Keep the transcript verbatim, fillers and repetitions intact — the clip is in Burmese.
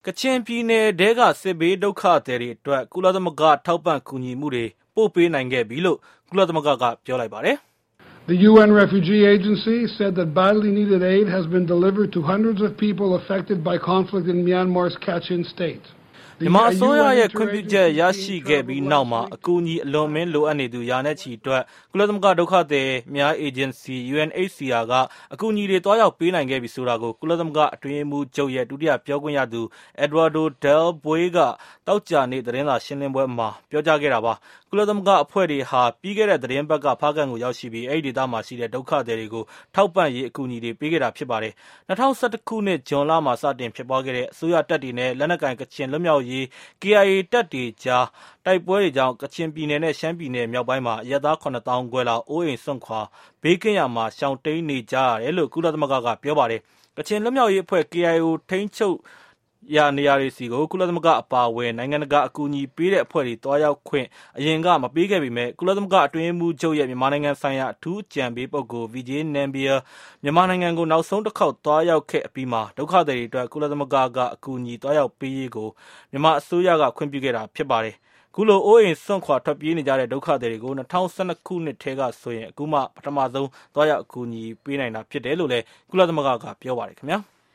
ကချင်ပြည်နယ်တဲကစစ်ဘေးဒုက္ခသည်တွေအတွက်ကုလသမဂ္ဂထောက်ပံ့ကူညီမှုတွေပို့ပေးနိုင်ခဲ့ပြီလို့ကုလသမဂ္ဂကပြောလိုက်ပါတယ်။ The U N Refugee Agency said that badly needed aid has been delivered to hundreds of people affected by conflict in Myanmar's Kachin state. မြန်မာအစိုးရရဲ့ခွင့်ပြုချက်ရရှိခဲ့ပြီးနောက်မှာအကူအညီအလွန်မင်းလိုအပ်နေသူရာနဲ့ချီအတွက်ကုလသမဂ္ဂဒုက္ခသည်များအေဂျင်စီ U N H C R ကအကူအညီတွေတွားရောက်ပေးနိုင်ခဲ့ပြီဆိုတာကိုကုလသမဂ္ဂအတွင်းရေးမှူးချုပ်ရဲ့ဒုတိယပြောခွင့်ရသူ Eduardo Del Boy ကတောက်ကြနေ့သတင်းစာရှင်းလင်းပွဲမှာပြောကြားခဲ့တာပါ။ကုလသမဂ္ဂအဖွဲ့တွေဟာပြီးခဲ့တဲ့သတင်းပတ်ကဖားကန့်ကိုရောက်ရှိပြီးအဲ့ဒီဒေသမှာရှိတဲ့ဒုက္ခသည်တွေကိုထောက်ပံ့ရေးအကူအညီတွေပေးခဲ့တာဖြစ်ပါတယ်။၂၀၁၁ခုနှစ်ဇွန်လမှာစတင်ဖြစ်ပွားခဲ့တဲ့အစိုးရတပ်တွေနဲ့လက်နက်ကိုင်ကချင်လွတ်မြောက်ရေး K I A တပ်တွေကြားတိုက်ပွဲတွေကြောင့်ကချင်ပြည်နယ်နဲ့ရှမ်းပြည်နယ်မြောက်ပိုင်းမှာအရပ်သားခုနှစ်သောင်းခွဲလောက်အိုးအိမ်စွန့်ခွာဘေးကင်းရာမှာရှောင်တိမ်းနေကြရတယ်လို့ကုလသမဂ္ဂကပြောပါတယ်။ကချင်လွတ်မြောက်ရေးအဖွဲ့ K I O ထိန်းချုပ်ရာနေရာတွေစီကိုကုလသမဂ္ဂအပါအဝင်နိုင်ငံတကာအကူအညီပေးတဲ့အဖွဲ့တွေတွားရောက်ခွင့်အရင်ကမပေးခဲ့ပေမဲ့ကုလသမဂ္ဂအတွင်းရေးမှူးချုပ်ရဲ့မြန်မာနိုင်ငံဆိုင်ရာအထူးအကြံပေးပုဂ္ဂိုလ် Vijay Nambiar မြန်မာနိုင်ငံကိုနောက်ဆုံးတစ်ခေါက်တွားရောက်ခဲ့အပြီးမှာဒုက္ခသည်တွေအတွက်ကုလသမဂ္ဂကအကူအညီတွားရောက်ပေးရေးကိုမြန်မာအစိုးရကခွင့်ပြုခဲ့တာဖြစ်ပါတယ်။ခုလိုအိုးအိမ်စွန့်ခွာထွက်ပြေးနေကြတဲ့ဒုက္ခသည်တွေကို၂၀၁၂ခုနှစ်ထဲကဆိုရင်အခုမှပထမဆုံးတွားရောက်အကူအညီပေးနိုင်တာဖြစ်တယ်လို့လည်းကုလသမဂ္ဂကပြောပါတယ်ခင်ဗျာ။